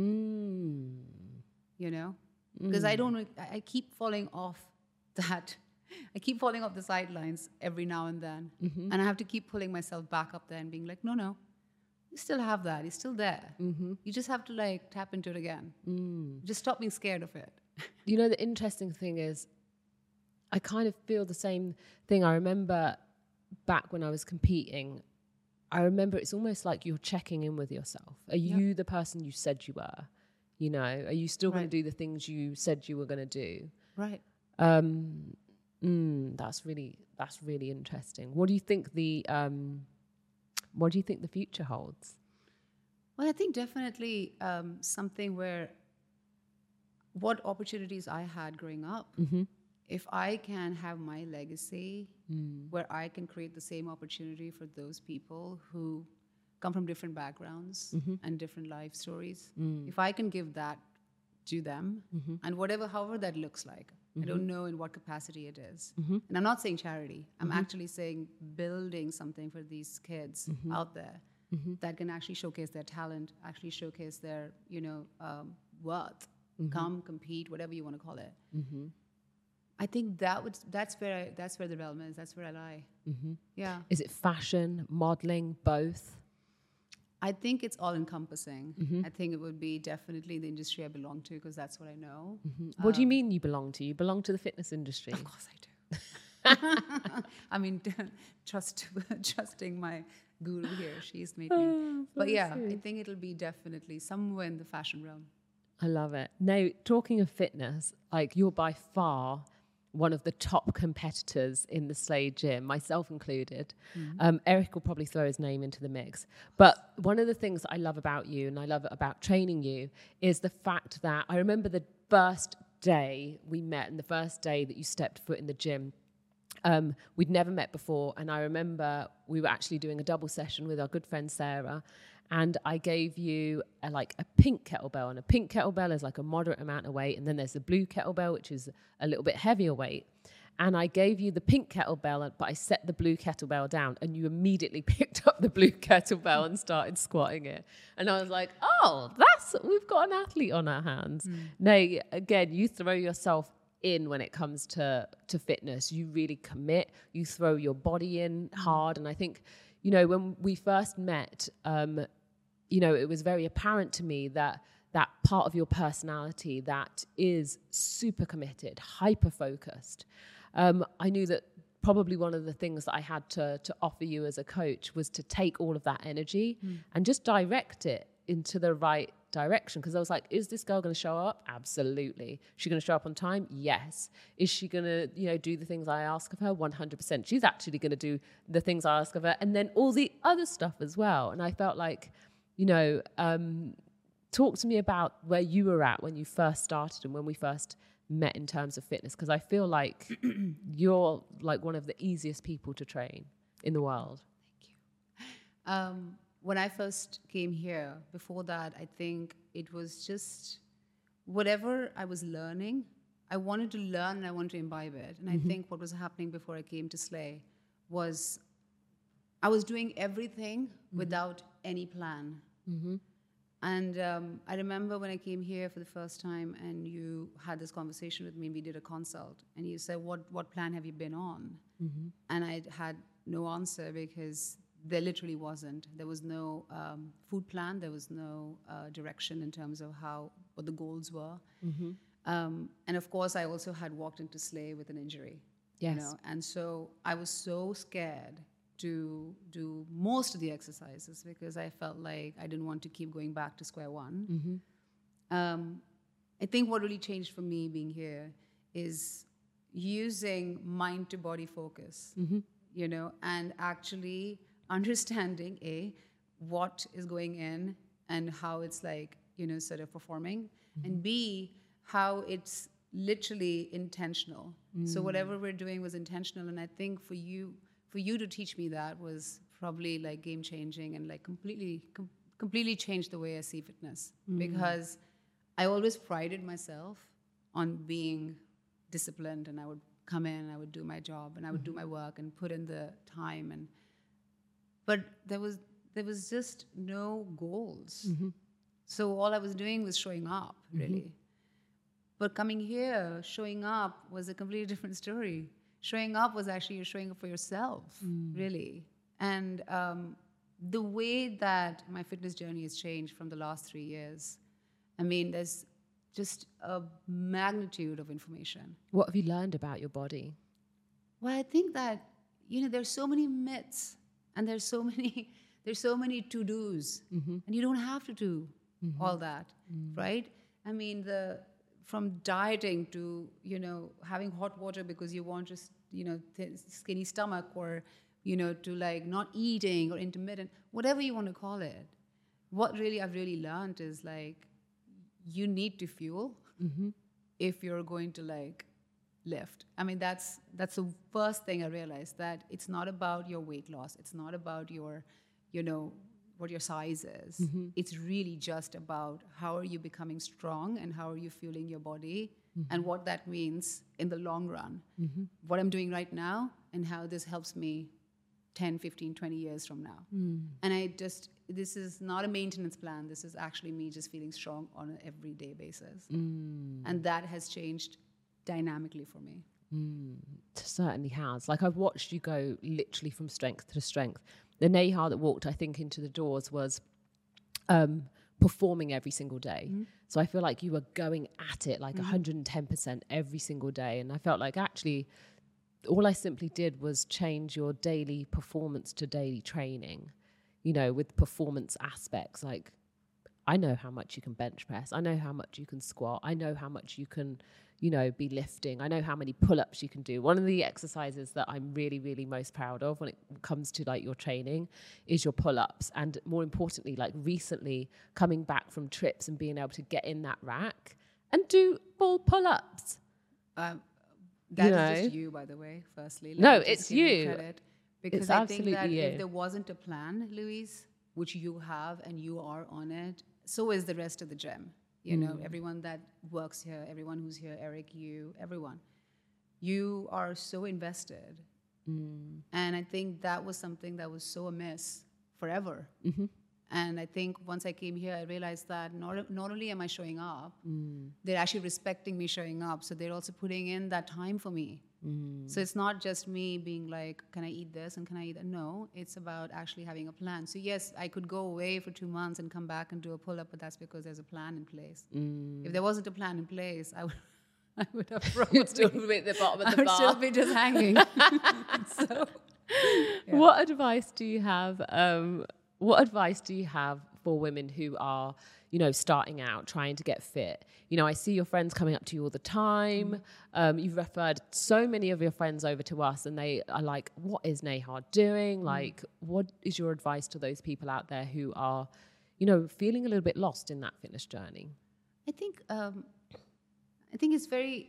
Mm. You know, because Mm. I don't, I I keep falling off that. I keep falling off the sidelines every now and then, Mm-hmm. and I have to keep pulling myself back up there and being like, no, no, you still have that. It's still there. Mm-hmm. You just have to like tap into it again. Mm. Just stop being scared of it. You know, the interesting thing is, I kind of feel the same thing. I remember back when I was competing, I remember it's almost like you're checking in with yourself. Are Yeah. you the person you said you were? You know, are you still going Right. to do the things you said you were going to do? Right. Um, mm, that's really that's really interesting. What do you think the um, what do you think the future holds? Well, I think definitely um, something where what opportunities I had growing up, Mm-hmm. if I can have my legacy Mm. where I can create the same opportunity for those people who come from different backgrounds Mhm. and different life stories, Mm. if I can give that to them, Mhm. and whatever, however that looks like, I Mhm. don't know in what capacity it is. Mhm. And I'm not saying charity. I'm Mhm. actually saying building something for these kids Mhm. out there Mhm. that can actually showcase their talent, actually showcase their, you know, um, worth, Mhm. come, compete, whatever you want to call it. Mhm. I think that would that's where I, that's where the realm is. That's where I lie. Mhm. Yeah, Is it fashion, modeling, both? I think it's all encompassing. Mhm. I think it would be definitely the industry I belong to because that's what I know. Mhm. What do you Um, mean you belong to? You belong to the fitness industry. Of course I do. I mean, trust trusting my guru here. She's made me. Oh, But yeah, bless I you. think it'll be definitely somewhere in the fashion realm. I love it. Now, talking of fitness, like you're by far one of the top competitors in the Slade gym, myself included. Mm-hmm. Um, Eric will probably throw his name into the mix. But one of the things I love about you and I love about training you is the fact that I remember the first day we met and the first day that you stepped foot in the gym. Um, we'd never met before, and I remember we were actually doing a double session with our good friend Sarah, and I gave you a, like a pink kettlebell, and a pink kettlebell is like a moderate amount of weight, and then there's the blue kettlebell, which is a little bit heavier weight. and I gave you the pink kettlebell, but I set the blue kettlebell down, and you immediately picked up the blue kettlebell and started squatting it. And I was like, oh, that's, we've got an athlete on our hands. Mm. No, again, you throw yourself in when it comes to, to fitness. You really commit, you throw your body in hard. And I think, you know, when we first met, um, you know, it was very apparent to me that that part of your personality that is super committed, hyper-focused. Um, I knew that probably one of the things that I had to, to offer you as a coach was to take all of that energy mm. and just direct it into the right direction. Because I was like, is this girl going to show up? Absolutely. Is she going to show up on time? Yes. Is she going to, you know, do the things I ask of her? one hundred percent. She's actually going to do the things I ask of her, and then all the other stuff as well. And I felt like, you know, um, talk to me about where you were at when you first started and when we first met in terms of fitness, because I feel like you're like one of the easiest people to train in the world. Thank you. Um, when I first came here, before that, I think it was just whatever I was learning, I wanted to learn and I wanted to imbibe it. And mm-hmm. I think what was happening before I came to Slay was I was doing everything mm-hmm. without any plan. Mm-hmm. And um, I remember when I came here for the first time and you had this conversation with me, we did a consult, and you said, what what plan have you been on? Mm-hmm. And I had no answer because there literally wasn't. There was no um, food plan. There was no uh, direction in terms of how, what the goals were. Mm-hmm. Um, and of course, I also had walked into Slay with an injury. Yes. You know? And so I was so scared to do most of the exercises because I felt like I didn't want to keep going back to square one. Mm-hmm. Um, I think what really changed for me being here is using mind to body focus, mm-hmm. you know, and actually understanding A, what is going in and how it's like, you know, sort of performing, mm-hmm. and B, how it's literally intentional. Mm. So whatever we're doing was intentional. And I think for you, For you to teach me that was probably like game changing and like completely, com- completely changed the way I see fitness. Mm. Because I always prided myself on being disciplined, and I would come in, I would do my job, and I would mm-hmm. do my work and put in the time. And but there was there was just no goals. Mm-hmm. So all I was doing was showing up, really. Mm-hmm. But coming here, showing up was a completely different story. Showing up was actually you're showing up for yourself, mm. really. And um, the way that my fitness journey has changed from the last three years, I mean, there's just a magnitude of information. What have you learned about your body? Well, I think that, you know, there's so many myths and there's so many, there's so many to-dos, mm-hmm. and you don't have to do mm-hmm. all that, mm. right? I mean, the... from dieting to, you know, having hot water because you want just, you know, th- skinny stomach, or, you know, to like not eating or intermittent, whatever you want to call it. What really I've really learned is like, you need to fuel mm-hmm. if you're going to like lift. I mean, that's that's the first thing I realized, that it's not about your weight loss. It's not about your, you know, what your size is. Mm-hmm. It's really just about how are you becoming strong and how are you fueling your body, mm-hmm. and what that means in the long run. Mm-hmm. What I'm doing right now and how this helps me ten, fifteen, twenty years from now. Mm. And I just, this is not a maintenance plan. This is actually me just feeling strong on an everyday basis. Mm. And that has changed dynamically for me. Mm. It certainly has. Like, I've watched you go literally from strength to strength. The Neha that walked, I think, into the doors was um, performing every single day. Mm-hmm. So I feel like you were going at it like mm-hmm. one hundred ten percent every single day. And I felt like actually all I simply did was change your daily performance to daily training, you know, with performance aspects. Like, I know how much you can bench press. I know how much you can squat. I know how much you can, you know, be lifting. I know how many pull-ups you can do. One of the exercises that I'm really, really most proud of when it comes to like your training is your pull-ups. And more importantly, like recently coming back from trips and being able to get in that rack and do full pull-ups. Um, that you is know? Just you, by the way, firstly. Let no, it's you. Credit, because it's I absolutely think that you. If there wasn't a plan, Louise, which you have and you are on it, so is the rest of the gym. You know, mm. everyone that works here, everyone who's here, Eric, you, everyone. you are so invested. Mm. And I think that was something that was so amiss forever. Mm-hmm. And I think once I came here, I realized that not, not only am I showing up, Mm. they're actually respecting me showing up. So they're also putting in that time for me. Mm. So it's not just me being like, can I eat this and can I eat that? No, it's about actually having a plan. So yes, I could go away for two months and come back and do a pull-up, but that's because there's a plan in place. Mm. If there wasn't a plan in place, I would, I would have You'd still probably, be at the bottom of I the would bar. still be just hanging. So, yeah. What advice do you have? Um, what advice do you have for women who are, you know, starting out, trying to get fit? You know, I see your friends coming up to you all the time. Mm. Um, you've referred so many of your friends over to us, and they are like, "What is Neha doing?" Mm. Like, what is your advice to those people out there who are, you know, feeling a little bit lost in that fitness journey? I think, um, I think it's very.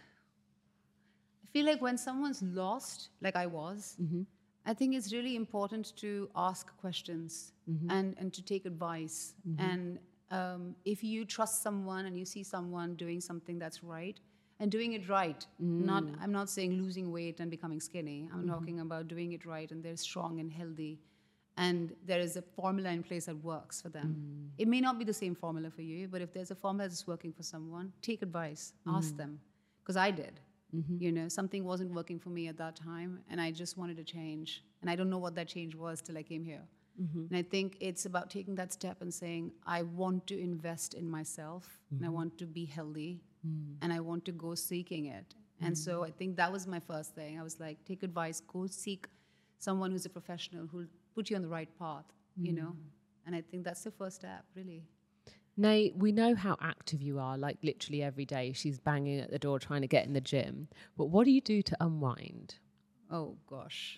I feel like when someone's lost, like I was. Mm-hmm. I think it's really important to ask questions mm-hmm. and, and to take advice. Mm-hmm. And um, if you trust someone and you see someone doing something that's right, and doing it right, mm. not I'm not saying losing weight and becoming skinny. I'm mm-hmm. talking about doing it right and they're strong and healthy. And there is a formula in place that works for them. Mm. It may not be the same formula for you, but if there's a formula that's working for someone, take advice, mm. ask them. Because I did. Mm-hmm. You know, something wasn't working for me at that time, and I just wanted to change. And I don't know what that change was till I came here. Mm-hmm. And I think it's about taking that step and saying, I want to invest in myself, mm-hmm. and I want to be healthy, mm. and I want to go seeking it. Mm. And so I think that was my first thing. I was like, take advice, go seek someone who's a professional who'll put you on the right path, mm. you know? And I think that's the first step, really. Nay, we know how active you are, like literally every day she's banging at the door trying to get in the gym. But what do you do to unwind? Oh, gosh.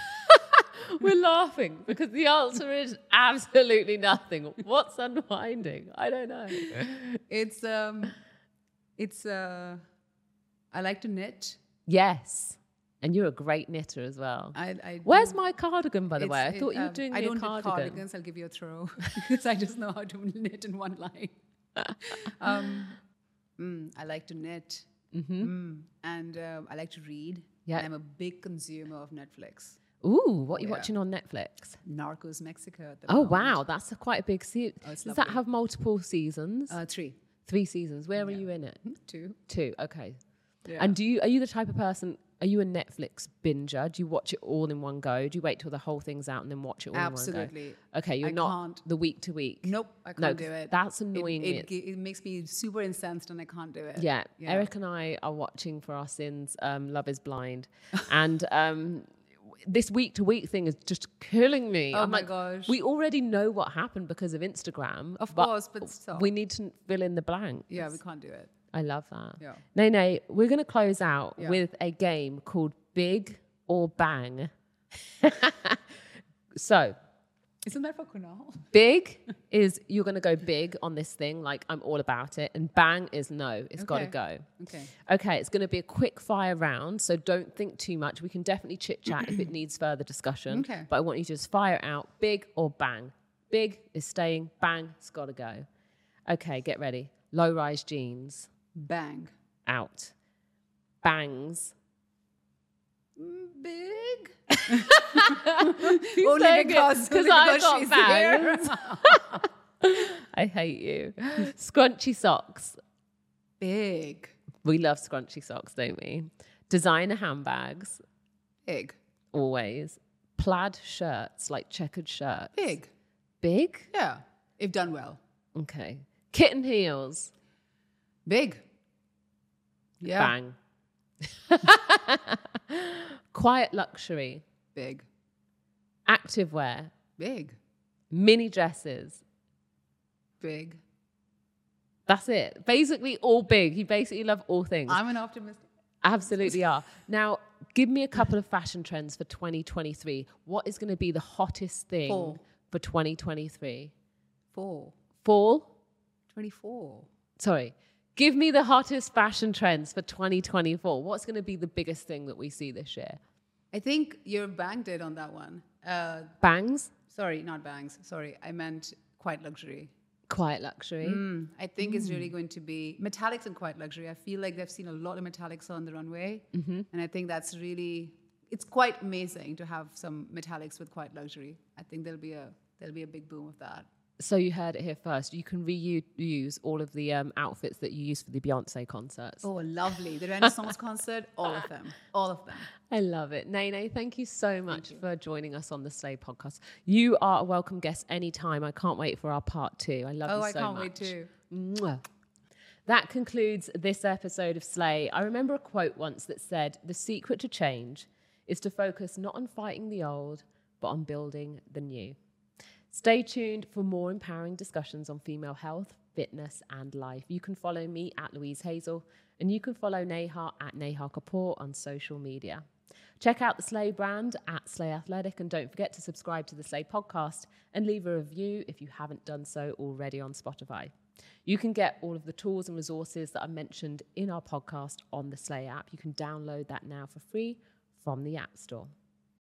We're laughing because the answer is absolutely nothing. What's unwinding? I don't know. It's, um, it's, uh, I like to knit. Yes. And you're a great knitter as well. I, I Where's my cardigan, by the way? I it, thought you were um, doing I me don't a cardigan. knit cardigans. I'll give you a throw because I just know how to knit in one line. um, mm, I like to knit, mm-hmm. mm, and um, I like to read. Yeah, I'm a big consumer of Netflix. Ooh, what are you yeah. watching on Netflix? Narcos Mexico. At the oh moment. Wow, that's a quite a big series. Oh, Does lovely. that have multiple seasons? Uh, three. Three seasons. Where yeah. are you in it? Two. Two. Okay. Yeah. And do you are you the type of person? Are you a Netflix binger? Do you watch it all in one go? Do you wait till the whole thing's out and then watch it all Absolutely. in one go? Okay, you're I not can't. the week to week. Nope, I can't no, do it. That's annoying. It, it, it makes me super incensed and I can't do it. Yeah, yeah. Eric and I are watching for our sins. Um, Love is Blind, and um, this week to week thing is just killing me. Oh I'm my like, gosh! We already know what happened because of Instagram. Of but course, but so. we need to fill in the blanks. Yeah, we can't do it. I love that. Yeah. Nay, nay, we're going to close out yeah. with a game called Big or Bang. So, isn't that for Kunal? Big is you're going to go big on this thing, like I'm all about it. And bang is no, it's okay. got to go. Okay. Okay, it's going to be a quick fire round, so don't think too much. We can definitely chit chat if it needs further discussion. Okay. But I want you to just fire it out. Big or bang? Big is staying, bang, it's got to go. Okay, get ready. Low rise jeans. Bang. Out. Bangs. Big. Only because, because I got bangs. I hate you. Scrunchy socks. Big. We love scrunchy socks, don't we? Designer handbags. Big. Always. Plaid shirts, like checkered shirts. Big. Big? Yeah, if done well. Okay. Kitten heels. Big. Yeah. Bang. Quiet luxury. Big. Activewear. Big. Mini dresses. Big. That's it. Basically all big. You basically love all things. I'm an optimist. Absolutely are. Now, give me a couple of fashion trends for twenty twenty-three. What is going to be the hottest thing Fall. for twenty twenty-three? Fall. Fall? twenty-four. Sorry. Give me the hottest fashion trends for twenty twenty-four. What's going to be the biggest thing that we see this year? I think you're banged it on that one. Uh, Bangs? sorry, not bangs. Sorry, I meant quite luxury. Quiet luxury. Mm, I think mm. it's really going to be metallics and quiet luxury. I feel like they've seen a lot of metallics on the runway. Mm-hmm. And I think that's really, it's quite amazing to have some metallics with quiet luxury. I think there'll be a there'll be a big boom of that. So you heard it here first. You can reuse all of the um, outfits that you used for the Beyonce concerts. Oh, lovely. The Renaissance concert, all of them. All of them. I love it. Nene, thank you so much you. for joining us on the Slay podcast. You are a welcome guest anytime. I can't wait for our part two. I love oh, you I so can't much. wait too. Mwah. That concludes this episode of Slay. I remember a quote once that said, "The secret to change is to focus not on fighting the old, but on building the new." Stay tuned for more empowering discussions on female health, fitness, and life. You can follow me at Louise Hazel, and you can follow Neha at Neha Kapoor on social media. Check out the Slay brand at Slay Athletic, and don't forget to subscribe to the Slay podcast and leave a review if you haven't done so already on Spotify. You can get all of the tools and resources that are mentioned in our podcast on the Slay app. You can download that now for free from the App Store.